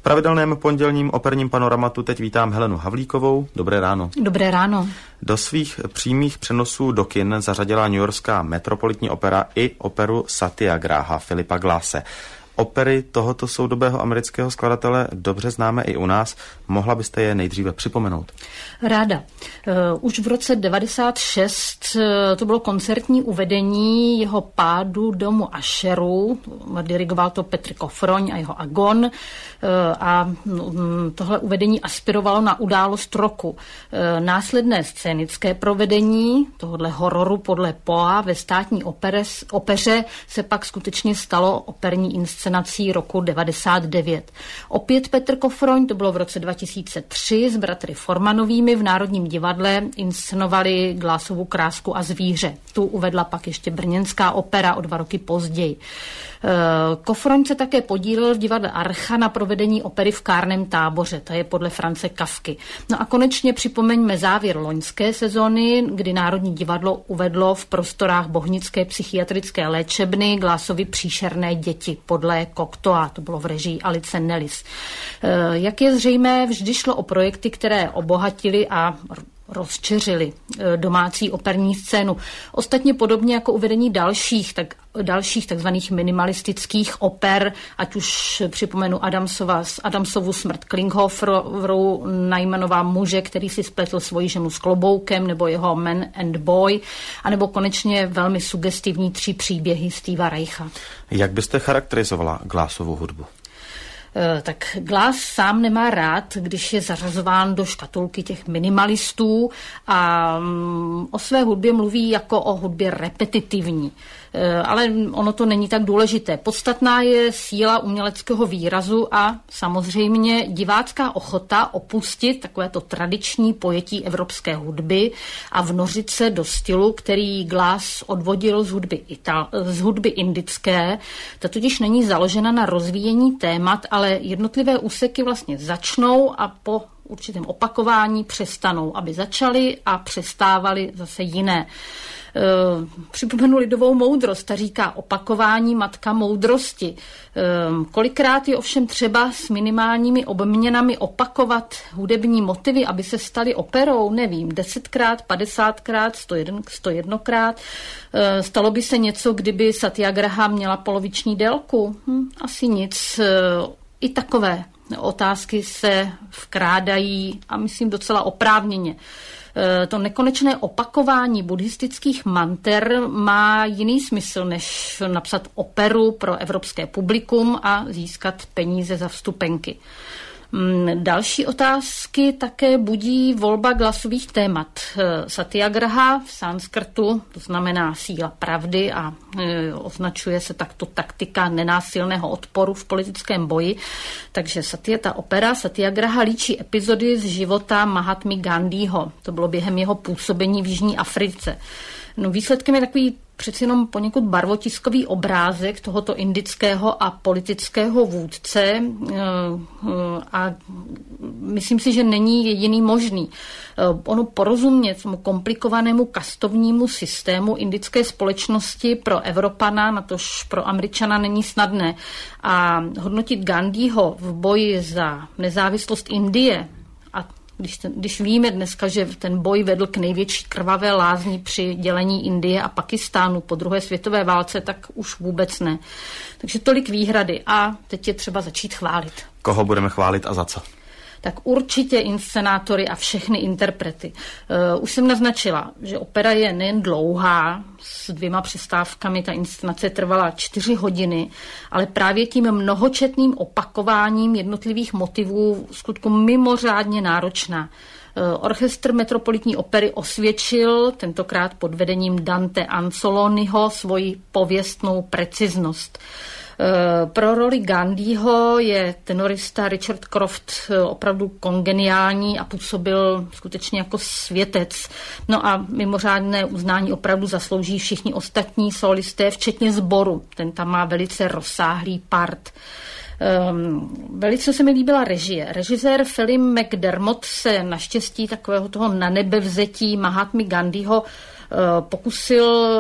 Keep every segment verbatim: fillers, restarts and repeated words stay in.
V pravidelném pondělním operním panoramatu teď vítám Helenu Havlíkovou. Dobré ráno. Dobré ráno. Do svých přímých přenosů do kin zařadila newyorská Metropolitní opera i operu Satyagraha Philipa Glasse. Opery tohoto soudobého amerického skladatele dobře známe i u nás. Mohla byste je nejdříve připomenout? Ráda. Už v roce devadesát šest to bylo koncertní uvedení jeho pádu domu Ašerů. Dirigoval to Petr Kofroň a jeho Agon. A tohle uvedení aspirovalo na událost roku. Následné scénické provedení tohohle hororu podle Poa ve státní opere, opeře se pak skutečně stalo operní inscenací roku devadesát devět. Opět Petr Kofroň, to bylo v roce dva tisíce tři, s bratry Formanovými v Národním divadle inscenovali Glassovu Krásku a zvíře. Tu uvedla pak ještě brněnská opera o dva roky později. Kofroň se také podílel v divadle Archa na provedení opery V kárném táboře, ta je podle Franze Kafky. No a konečně připomeňme závěr loňské sezóny, kdy Národní divadlo uvedlo v prostorách Bohnické psychiatrické léčebny Glassovy Příšerné děti podle Cocteau, to bylo v režii Alice Nellis. Jak je zřejmé, vždy šlo o projekty, které obohatily a rozčeřili domácí operní scénu. Ostatně podobně jako uvedení dalších, tak, dalších takzvaných minimalistických oper, ať už připomenu Adamsova, Adamsovu Smrt Klinghofferu, Najmanova Muže, který si spletl svoji ženu s kloboukem, nebo jeho Man and Boy, anebo konečně velmi sugestivní Tři příběhy Steva Reicha. Jak byste charakterizovala Glassovu hudbu? Tak Glass sám nemá rád, když je zařazován do škatulky těch minimalistů a o své hudbě mluví jako o hudbě repetitivní. Ale ono to není tak důležité. Podstatná je síla uměleckého výrazu a samozřejmě divácká ochota opustit takovéto tradiční pojetí evropské hudby a vnořit se do stylu, který Glass odvodil z hudby, ital, z hudby indické. Ta totiž není založena na rozvíjení témat, ale jednotlivé úseky vlastně začnou a po určitém opakování přestanou, aby začaly a přestávaly zase jiné. E, připomenu lidovou moudrost, ta říká opakování matka moudrosti. E, kolikrát je ovšem třeba s minimálními obměnami opakovat hudební motivy, aby se staly operou, nevím, desetkrát, padesátkrát, sto jednokrát. E, stalo by se něco, kdyby Satyagraha měla poloviční délku? Hm, asi nic. E, I takové otázky se vkrádají a myslím docela oprávněně. To nekonečné opakování buddhistických manter má jiný smysl, než napsat operu pro evropské publikum a získat peníze za vstupenky. Další otázky také budí volba Glassových témat. Satyagraha v sanskrtu, to znamená síla pravdy a e, označuje se takto taktika nenásilného odporu v politickém boji. Takže Satya, ta opera Satyagraha líčí epizody z života Mahatmy Gandhiho. To bylo během jeho působení v Jižní Africe. No, výsledkem je takový přeci jenom poněkud barvotiskový obrázek tohoto indického a politického vůdce a myslím si, že není jediný možný. Ono porozumět tomu komplikovanému kastovnímu systému indické společnosti pro Evropana, natož pro Američana není snadné. A hodnotit Gandhiho v boji za nezávislost Indie a Když, ten, když víme dneska, že ten boj vedl k největší krvavé lázni při dělení Indie a Pakistánu po druhé světové válce, tak už vůbec ne. Takže tolik výhrady a teď je třeba začít chválit. Koho budeme chválit a za co? Tak určitě inscenátory a všechny interprety. Uh, už jsem naznačila, že opera je nejen dlouhá, s dvěma přestávkami, ta inscenace trvala čtyři hodiny, ale právě tím mnohočetným opakováním jednotlivých motivů skutku mimořádně náročná. Uh, orchestr Metropolitní opery osvědčil, tentokrát pod vedením Dante Anzoloniho, svoji pověstnou preciznost. Pro roli Gandhiho je tenorista Richard Croft opravdu kongeniální a působil skutečně jako světec. No a mimořádné uznání opravdu zaslouží všichni ostatní solisté, včetně sboru. Ten tam má velice rozsáhlý part. Um, velice se mi líbila režie. Režisér Philip McDermott se naštěstí takového toho nanebevzetí Mahatmy Gandhiho uh, pokusil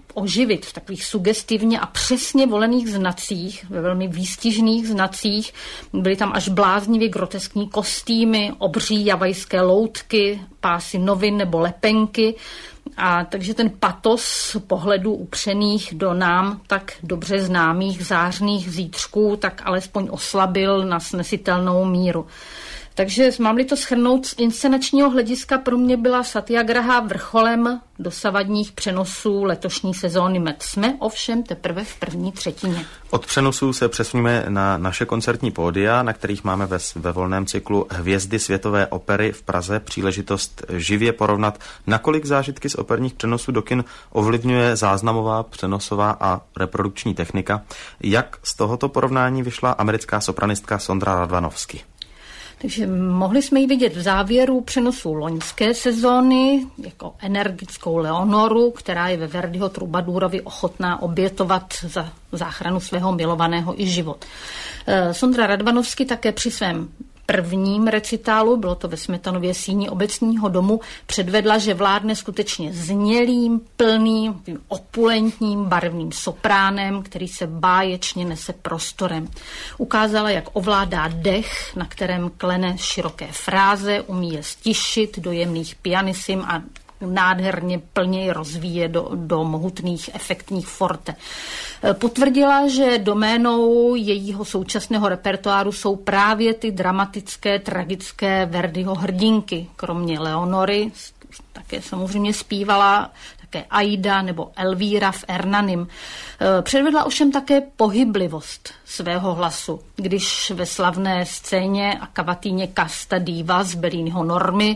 oživit v takových sugestivně a přesně volených znacích, ve velmi výstižných znacích. Byly tam až bláznivě groteskní kostýmy, obří javajské loutky, pásy novin nebo lepenky. A takže ten patos pohledů upřených do nám tak dobře známých zářných zítřků tak alespoň oslabil na snesitelnou míru. Takže mám-li to shrnout, z inscenačního hlediska pro mě byla Satyagraha vrcholem dosavadních přenosů letošní sezóny Met. Jsme ovšem teprve v první třetině. Od přenosů se přesuneme na naše koncertní pódia, na kterých máme ve, ve volném cyklu Hvězdy světové opery v Praze příležitost živě porovnat, nakolik zážitky z operních přenosů do kin ovlivňuje záznamová, přenosová a reprodukční technika. Jak z tohoto porovnání vyšla americká sopranistka Sondra Radvanovsky? Takže mohli jsme ji vidět v závěru přenosu loňské sezóny jako energickou Leonoru, která je ve Verdiho Troubadurovi ochotná obětovat za záchranu svého milovaného i život. Sondra Radvanovsky také při svém prvním recitálu, bylo to ve Smetanově síni obecního domu, předvedla, že vládne skutečně znělým, plným, opulentním, barevným sopránem, který se báječně nese prostorem. Ukázala, jak ovládá dech, na kterém klene široké fráze, umí je stišit do jemných pianisim a nádherně plně rozvíje do, do mohutných efektních forte. Potvrdila, že doménou jejího současného repertoáru jsou právě ty dramatické, tragické Verdiho hrdinky. Kromě Leonory také samozřejmě zpívala také Aida nebo Elvíra v Ernanim. Předvedla ovšem také pohyblivost svého hlasu, když ve slavné scéně a kavatýně Casta Diva z Belliniho Normy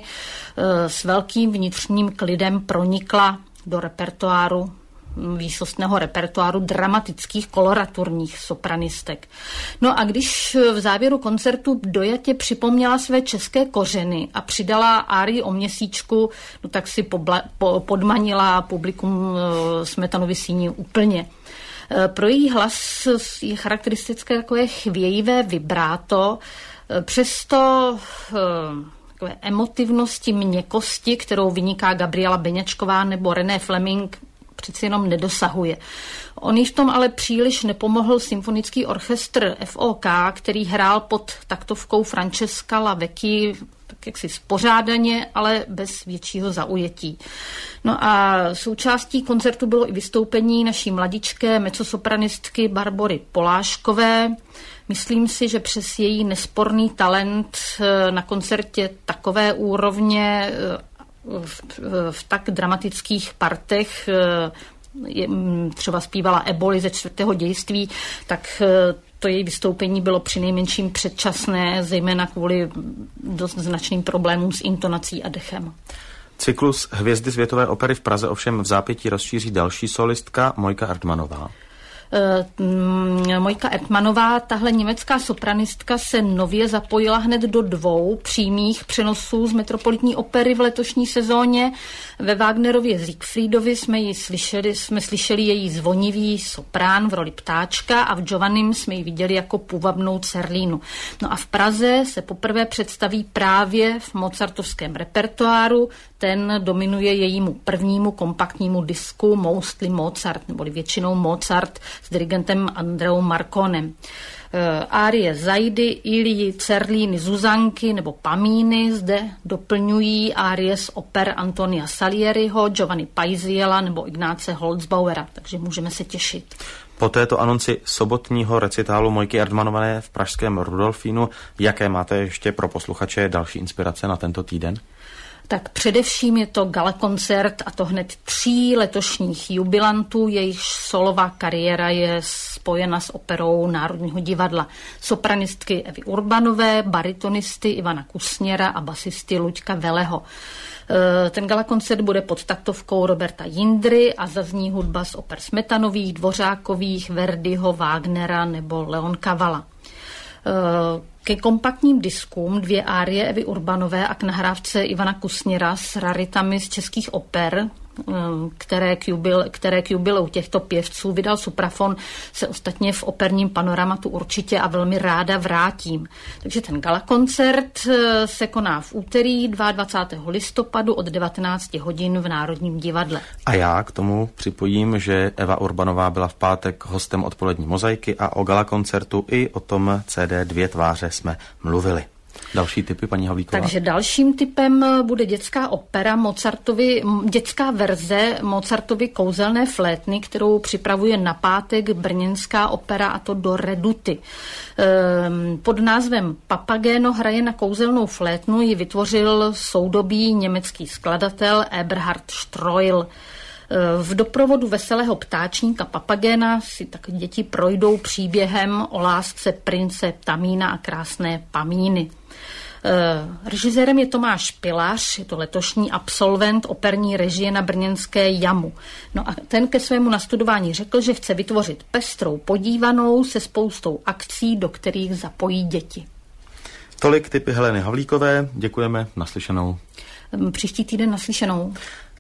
s velkým vnitřním klidem pronikla do repertoáru výsostného repertoáru dramatických koloraturních sopranistek. No a když v závěru koncertu dojatě připomněla své české kořeny a přidala árii o měsíčku, no tak si pobla, po, podmanila publikum Smetanovy síni úplně. Pro její hlas je charakteristické takové chvějivé vibráto, přesto takové emotivnosti, měkkosti, kterou vyniká Gabriela Beňačková nebo René Fleming, přeci jenom nedosahuje. On jí v tom ale příliš nepomohl symfonický orchestr F O K, který hrál pod taktovkou Francesca Lavecchi tak jaksi spořádaně, ale bez většího zaujetí. No a součástí koncertu bylo i vystoupení naší mladičké mezosopranistky Barbory Poláškové. Myslím si, že přes její nesporný talent na koncertě takové úrovně v, v tak dramatických partech, je, třeba zpívala Eboli ze čtvrtého dějství, tak to její vystoupení bylo přinejmenším předčasné, zejména kvůli dost značným problémům s intonací a dechem. Cyklus Hvězdy světové opery v Praze ovšem v zápětí rozšíří další solistka Mojka Erdmanová. Mojka Erdmanová, tahle německá sopranistka, se nově zapojila hned do dvou přímých přenosů z Metropolitní opery v letošní sezóně. Ve Wagnerově Siegfriedovi jsme ji slyšeli, jsme slyšeli její zvonivý soprán v roli ptáčka a v Giovannim jsme ji viděli jako půvabnou Cerlínu. No a v Praze se poprvé představí právě v mozartovském repertoáru. Ten dominuje jejímu prvnímu kompaktnímu disku Mostly Mozart, neboli většinou Mozart s dirigentem Andreou Marconem. Árie Zaidy, Ilji, Cerlíny, Zuzanky nebo Pamíny zde doplňují árie z oper Antonia Salieriho, Giovanni Paisiela nebo Ignáce Holzbauera, takže můžeme se těšit. Po této anonci sobotního recitálu Mojky Erdmanové v pražském Rudolfínu, jaké máte ještě pro posluchače další inspirace na tento týden? Tak především je to galakoncert, a to hned tří letošních jubilantů, jejichž solová kariéra je spojena s operou Národního divadla. Sopranistky Evy Urbanové, baritonisty Ivana Kusněra a basisty Luďka Veleho. Ten galakoncert bude pod taktovkou Roberta Jindry a zazní hudba z oper Smetanových, Dvořákových, Verdiho, Wagnera nebo Leon Kavala. Ke kompaktním diskům dvě árie Evy Urbanové a k nahrávce Ivana Kusněra s raritami z českých oper které k, jubil, které k jubileu těchto pěvců vydal Suprafon, se ostatně v operním panoramatu určitě a velmi ráda vrátím. Takže ten galakoncert se koná v úterý dvacátého druhého listopadu od devatenáct hodin v Národním divadle. A já k tomu připojím, že Eva Urbanová byla v pátek hostem odpolední mozaiky a o galakoncertu i o tom C D Dvě tváře jsme mluvili. Další tipy, paní Havlíková? Takže dalším typem bude dětská opera Mozartovy, dětská verze Mozartovy Kouzelné flétny, kterou připravuje na pátek brněnská opera, a to do Reduty. Pod názvem Papageno hraje na kouzelnou flétnu ji vytvořil soudobý německý skladatel Eberhard Streul. V doprovodu veselého ptáčníka Papagena si tak děti projdou příběhem o lásce prince Tamína a krásné Pamíny. Režisérem je Tomáš Pilař, je to letošní absolvent operní režie na brněnské Jamu. No a ten ke svému nastudování řekl, že chce vytvořit pestrou podívanou se spoustou akcí, do kterých zapojí děti. Tolik tipy Heleny Havlíkové, děkujeme, naslyšenou. Příští týden naslyšenou.